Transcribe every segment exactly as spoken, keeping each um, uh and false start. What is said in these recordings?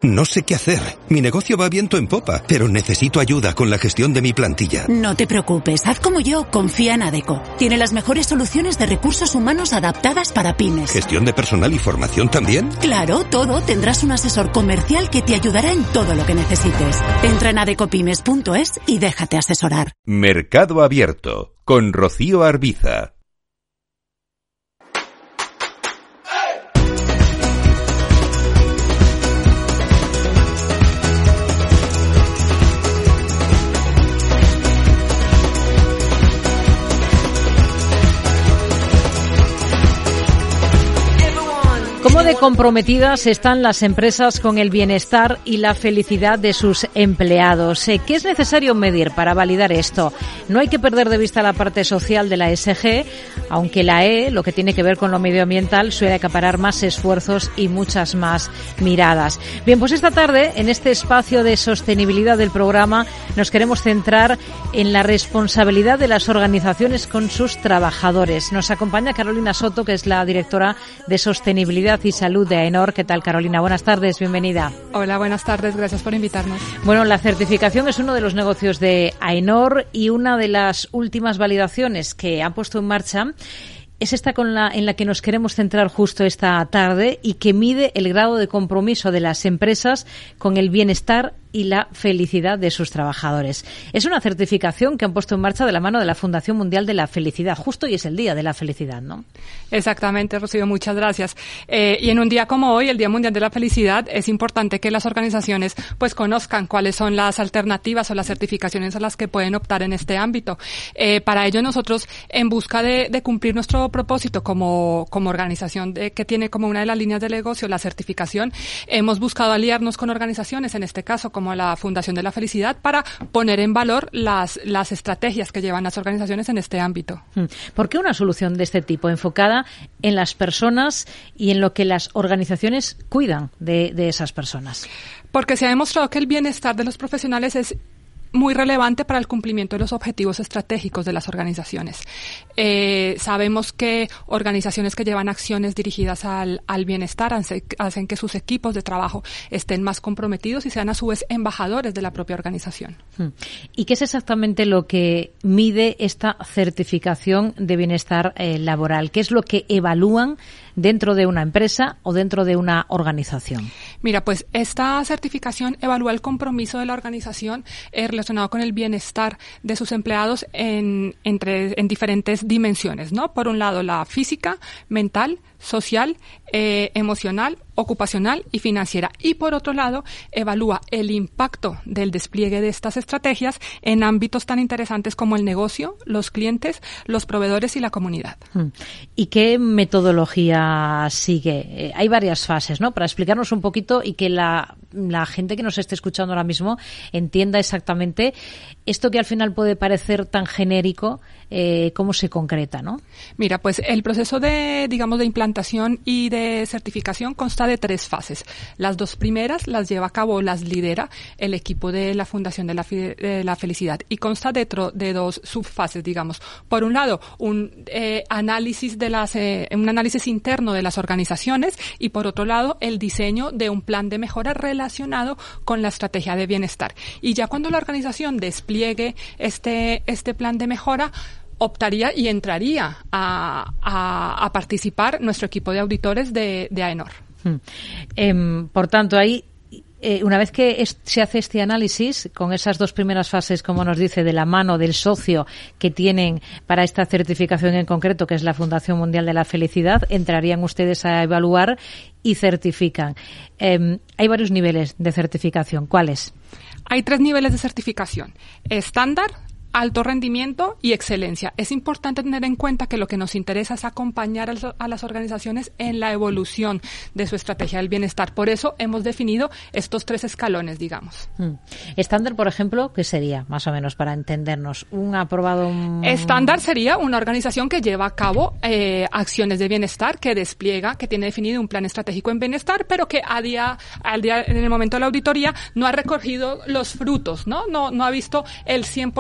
No sé qué hacer. Mi negocio va viento en popa, pero necesito ayuda con la gestión de mi plantilla. No te preocupes, haz como yo, confía en Adecco. Tiene las mejores soluciones de recursos humanos adaptadas para pymes. ¿Gestión de personal y formación también? Claro, todo. Tendrás un asesor comercial que te ayudará en todo lo que necesites. Entra en adecopymes punto es y déjate asesorar. Mercado Abierto, con Rocío Arbiza. ¿Cómo de comprometidas están las empresas con el bienestar y la felicidad de sus empleados? ¿Qué es necesario medir para validar esto? No hay que perder de vista la parte social de la E S G, aunque la E, lo que tiene que ver con lo medioambiental, suele acaparar más esfuerzos y muchas más miradas. Bien, pues esta tarde, en este espacio de sostenibilidad del programa, nos queremos centrar en la responsabilidad de las organizaciones con sus trabajadores. Nos acompaña Carolina Soto, que es la directora de Sostenibilidad y Salud de AENOR. ¿Qué tal, Carolina? Buenas tardes, bienvenida. Hola, buenas tardes, gracias por invitarnos. Bueno, la certificación es uno de los negocios de AENOR y una de las últimas validaciones que han puesto en marcha es esta con la, en la que nos queremos centrar justo esta tarde y que mide el grado de compromiso de las empresas con el bienestar y la felicidad de sus trabajadores. Es una certificación que han puesto en marcha de la mano de la Fundación Mundial de la Felicidad. Justo hoy es el Día de la Felicidad, ¿no? Exactamente, Rocío, muchas gracias. Eh, y en un día como hoy, el Día Mundial de la Felicidad, es importante que las organizaciones pues conozcan cuáles son las alternativas o las certificaciones a las que pueden optar en este ámbito. Eh, para ello nosotros, en busca de, de cumplir nuestro propósito como, como organización de, que tiene como una de las líneas de negocio la certificación, hemos buscado aliarnos con organizaciones, en este caso como la Fundación de la Felicidad, para poner en valor las, las estrategias que llevan las organizaciones en este ámbito. ¿Por qué una solución de este tipo, enfocada en las personas y en lo que las organizaciones cuidan de, de esas personas? Porque se ha demostrado que el bienestar de los profesionales es muy relevante para el cumplimiento de los objetivos estratégicos de las organizaciones. Eh, sabemos que organizaciones que llevan acciones dirigidas al, al bienestar hace, hacen que sus equipos de trabajo estén más comprometidos y sean a su vez embajadores de la propia organización. ¿Y qué es exactamente lo que mide esta certificación de bienestar eh, laboral? ¿Qué es lo que evalúan dentro de una empresa o dentro de una organización? Mira, pues esta certificación evalúa el compromiso de la organización eh, relacionado con el bienestar de sus empleados en, entre, en diferentes dimensiones, ¿no? Por un lado, la física, mental, social, eh, emocional, ocupacional y financiera. Y por otro lado, evalúa el impacto del despliegue de estas estrategias en ámbitos tan interesantes como el negocio, los clientes, los proveedores y la comunidad. ¿Y qué metodología sigue? Eh, hay varias fases, ¿no? Para explicarnos un poquito y que la, la gente que nos esté escuchando ahora mismo entienda exactamente esto que al final puede parecer tan genérico, eh, cómo se concreta, ¿no? Mira, pues el proceso de, digamos, de implantación y de certificación consta de tres fases. Las dos primeras las lleva a cabo, las lidera el equipo de la Fundación de la, de la Felicidad y consta dentro de dos subfases, digamos. Por un lado, un eh, análisis de las, eh, un análisis interno de las organizaciones y por otro lado, el diseño de un plan de mejora relacionado con la estrategia de bienestar. Y ya cuando la organización despliegue este, este plan de mejora, optaría y entraría a, a, a participar nuestro equipo de auditores de, de AENOR. Hmm. Eh, por tanto, ahí, eh, una vez que es, se hace este análisis, con esas dos primeras fases, como nos dice, de la mano del socio que tienen para esta certificación en concreto, que es la Fundación Mundial de la Felicidad, entrarían ustedes a evaluar y certifican. Eh, hay varios niveles de certificación. ¿Cuáles? Hay tres niveles de certificación. Estándar, alto rendimiento y excelencia. Es importante tener en cuenta que lo que nos interesa es acompañar a las organizaciones en la evolución de su estrategia del bienestar. Por eso hemos definido estos tres escalones, digamos. Hmm. Estándar, por ejemplo, ¿qué sería, más o menos, para entendernos? ¿Un aprobado? Un... Estándar sería una organización que lleva a cabo eh, acciones de bienestar, que despliega, que tiene definido un plan estratégico en bienestar, pero que a día, al día, en el momento de la auditoría, no ha recogido los frutos, ¿no? No, no ha visto el cien por ciento de los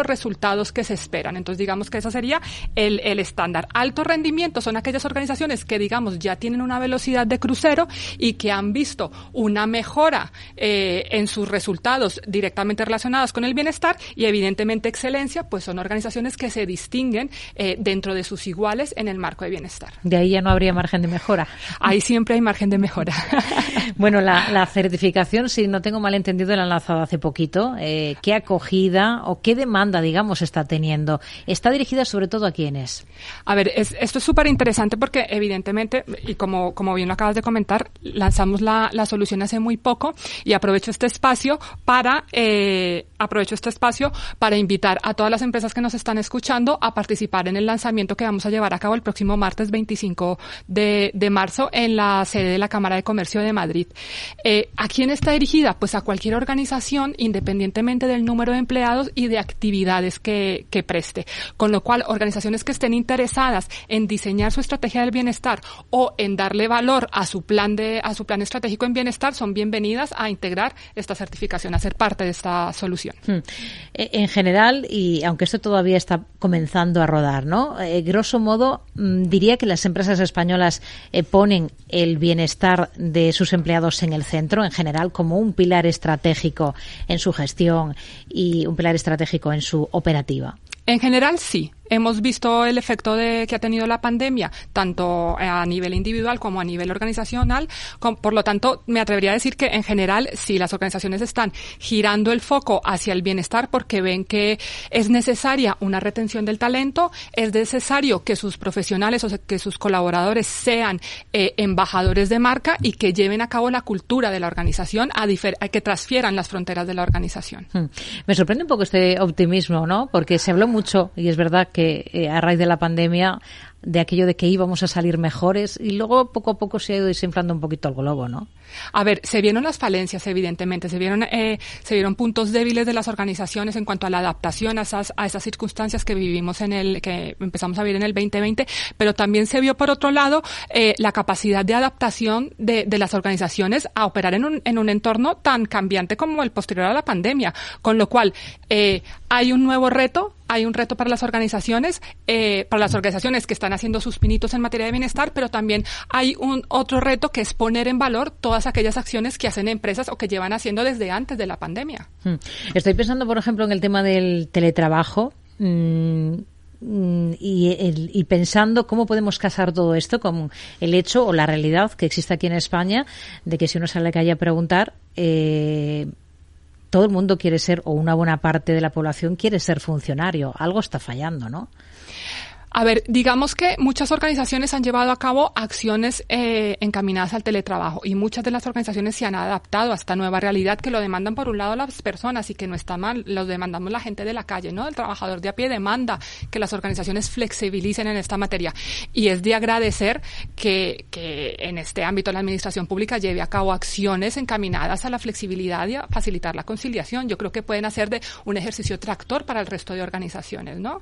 los resultados que se esperan. Entonces, digamos que ese sería el, el estándar. Alto rendimiento son aquellas organizaciones que, digamos, ya tienen una velocidad de crucero y que han visto una mejora eh, en sus resultados directamente relacionados con el bienestar, y evidentemente excelencia, pues son organizaciones que se distinguen eh, dentro de sus iguales en el marco de bienestar. De ahí ya no habría margen de mejora. Ahí siempre hay margen de mejora. Bueno, la, la certificación, si no tengo mal entendido, la han lanzado hace poquito. Eh, ¿Qué acogida o qué demanda, digamos, está teniendo? ¿Está dirigida sobre todo a quiénes? A ver, es, esto es súper interesante porque evidentemente, y como, como bien lo acabas de comentar, lanzamos la, la solución hace muy poco, y aprovecho este espacio para eh, aprovecho este espacio para invitar a todas las empresas que nos están escuchando a participar en el lanzamiento que vamos a llevar a cabo el próximo martes veinticinco de, de marzo en la sede de la Cámara de Comercio de Madrid. Eh, ¿A quién está dirigida? Pues a cualquier organización, independientemente del número de empleados y de actividades que, que preste. Con lo cual, organizaciones que estén interesadas en diseñar su estrategia del bienestar o en darle valor a su plan de, a su plan estratégico en bienestar, son bienvenidas a integrar esta certificación, a ser parte de esta solución. Hmm. En general, y aunque esto todavía está comenzando a rodar, ¿no? Eh, grosso modo, diría que las empresas españolas eh, ponen el bienestar de sus empleados en el centro, en general, como un pilar estratégico en su gestión y un pilar estratégico en su operativa. En general, sí. Hemos visto el efecto de que ha tenido la pandemia, tanto a nivel individual como a nivel organizacional. Con, por lo tanto, me atrevería a decir que en general sí, las organizaciones están girando el foco hacia el bienestar porque ven que es necesaria una retención del talento, es necesario que sus profesionales o que sus colaboradores sean eh, embajadores de marca y que lleven a cabo la cultura de la organización, a, difer- a que transfieran las fronteras de la organización. Hmm. Me sorprende un poco este optimismo, ¿no? Porque se habló mucho, y es verdad que eh, a raíz de la pandemia, de aquello de que íbamos a salir mejores, y luego poco a poco se ha ido desinflando un poquito el globo, ¿no? A ver, se vieron las falencias, evidentemente, se vieron eh, se vieron puntos débiles de las organizaciones en cuanto a la adaptación a esas a esas circunstancias que vivimos en el que empezamos a vivir en el veinte veinte, pero también se vio por otro lado eh, la capacidad de adaptación de, de las organizaciones a operar en un en un entorno tan cambiante como el posterior a la pandemia, con lo cual eh, hay un nuevo reto. Hay un reto para las organizaciones, eh, para las organizaciones que están haciendo sus pinitos en materia de bienestar, pero también hay un otro reto que es poner en valor todas aquellas acciones que hacen empresas o que llevan haciendo desde antes de la pandemia. Estoy pensando, por ejemplo, en el tema del teletrabajo. Mmm, Y, el, y pensando cómo podemos casar todo esto con el hecho o la realidad que existe aquí en España de que si uno sale a la calle a preguntar, eh, todo el mundo quiere ser, o una buena parte de la población quiere ser funcionario. Algo está fallando, ¿no? A ver, digamos que muchas organizaciones han llevado a cabo acciones eh, encaminadas al teletrabajo, y muchas de las organizaciones se han adaptado a esta nueva realidad que lo demandan por un lado las personas, y que no está mal, lo demandamos la gente de la calle, ¿no? El trabajador de a pie demanda que las organizaciones flexibilicen en esta materia, y es de agradecer que, que en este ámbito la administración pública lleve a cabo acciones encaminadas a la flexibilidad y a facilitar la conciliación. Yo creo que pueden hacer de un ejercicio tractor para el resto de organizaciones, ¿no?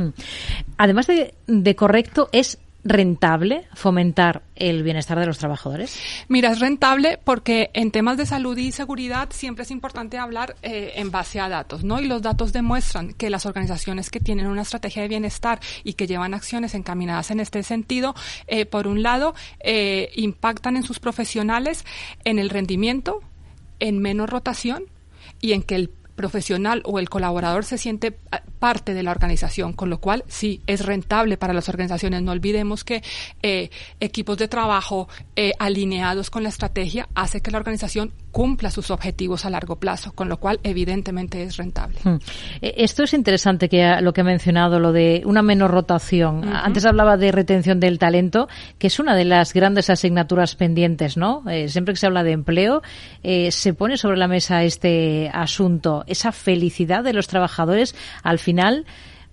Además de, de correcto, ¿es rentable fomentar el bienestar de los trabajadores? Mira, es rentable porque en temas de salud y seguridad siempre es importante hablar eh, en base a datos, ¿no? Y los datos demuestran que las organizaciones que tienen una estrategia de bienestar y que llevan acciones encaminadas en este sentido, eh, por un lado, eh, impactan en sus profesionales, en el rendimiento, en menos rotación y en que el profesional o el colaborador se siente parte de la organización, con lo cual sí es rentable para las organizaciones. No olvidemos que eh, equipos de trabajo eh, alineados con la estrategia hace que la organización cumpla sus objetivos a largo plazo, con lo cual evidentemente es rentable. Hmm. Esto es interesante, que lo que ha mencionado, lo de una menor rotación. Uh-huh. Antes hablaba de retención del talento, que es una de las grandes asignaturas pendientes, ¿no? Eh, siempre que se habla de empleo, eh, se pone sobre la mesa este asunto. Esa felicidad de los trabajadores, al final,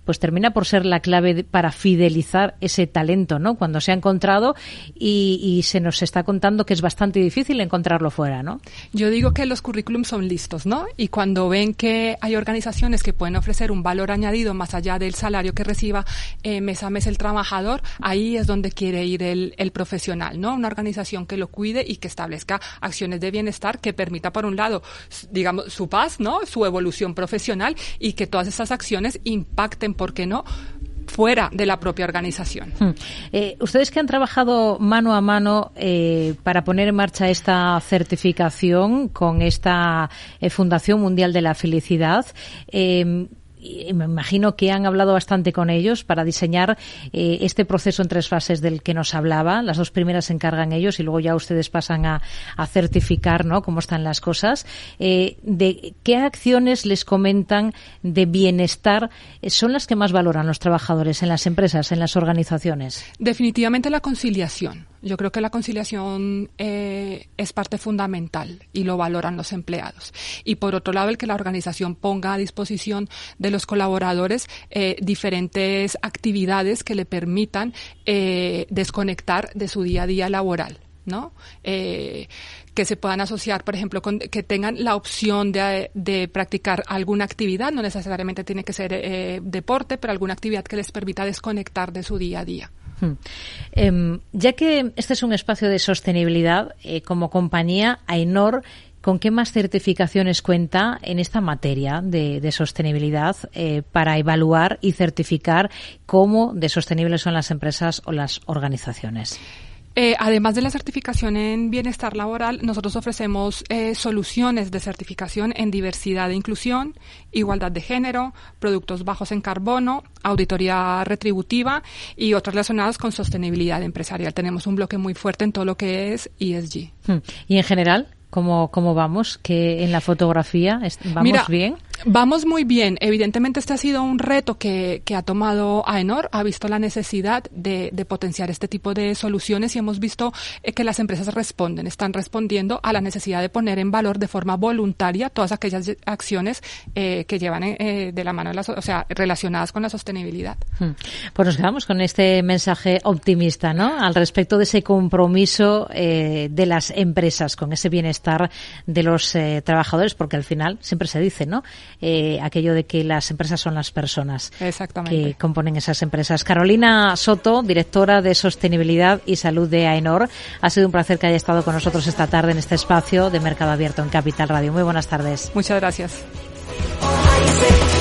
pues termina por ser la clave de, para fidelizar ese talento, ¿no? Cuando se ha encontrado y, y se nos está contando que es bastante difícil encontrarlo fuera, ¿no? Yo digo que los currículums son listos, ¿no? Y cuando ven que hay organizaciones que pueden ofrecer un valor añadido más allá del salario que reciba eh, mes a mes el trabajador, ahí es donde quiere ir el, el profesional, ¿no? Una organización que lo cuide y que establezca acciones de bienestar que permita, por un lado, digamos, su paz, ¿no? Su evolución profesional y que todas estas acciones impacten, ¿por qué no?, fuera de la propia organización. Hmm. Eh, ustedes que han trabajado mano a mano eh, para poner en marcha esta certificación con esta eh, Fundación Mundial de la Felicidad, eh, y me imagino que han hablado bastante con ellos para diseñar eh, este proceso en tres fases del que nos hablaba. Las dos primeras se encargan ellos y luego ya ustedes pasan a, a certificar, ¿no?, cómo están las cosas. Eh, ¿De qué acciones les comentan de bienestar eh, son las que más valoran los trabajadores en las empresas, en las organizaciones? Definitivamente la conciliación. Yo creo que la conciliación eh, es parte fundamental y lo valoran los empleados. Y por otro lado, el que la organización ponga a disposición de los colaboradores eh, diferentes actividades que le permitan eh, desconectar de su día a día laboral, ¿no? Eh, que se puedan asociar, por ejemplo, con, que tengan la opción de, de practicar alguna actividad, no necesariamente tiene que ser eh, deporte, pero alguna actividad que les permita desconectar de su día a día. Hmm. Eh, ya que este es un espacio de sostenibilidad, eh, como compañía, AENOR, ¿con qué más certificaciones cuenta en esta materia de, de sostenibilidad eh, para evaluar y certificar cómo de sostenibles son las empresas o las organizaciones? Eh, además de la certificación en bienestar laboral, nosotros ofrecemos eh, soluciones de certificación en diversidad e inclusión, igualdad de género, productos bajos en carbono, auditoría retributiva y otras relacionadas con sostenibilidad empresarial. Tenemos un bloque muy fuerte en todo lo que es E S G. ¿Y en general? ¿Cómo, cómo vamos? ¿Que en la fotografía vamos Mira, bien? Vamos muy bien. Evidentemente este ha sido un reto que, que ha tomado AENOR, ha visto la necesidad de, de potenciar este tipo de soluciones y hemos visto eh, que las empresas responden, están respondiendo a la necesidad de poner en valor de forma voluntaria todas aquellas acciones eh, que llevan eh, de la mano, de la, o sea, relacionadas con la sostenibilidad. Pues nos quedamos con este mensaje optimista, ¿no?, al respecto de ese compromiso eh, de las empresas con ese bienestar de los eh, trabajadores, porque al final siempre se dice, ¿no?, eh, aquello de que las empresas son las personas que componen esas empresas. Carolina Soto, directora de Sostenibilidad y Salud de AENOR, ha sido un placer que haya estado con nosotros esta tarde en este espacio de Mercado Abierto en Capital Radio. Muy buenas tardes. Muchas gracias.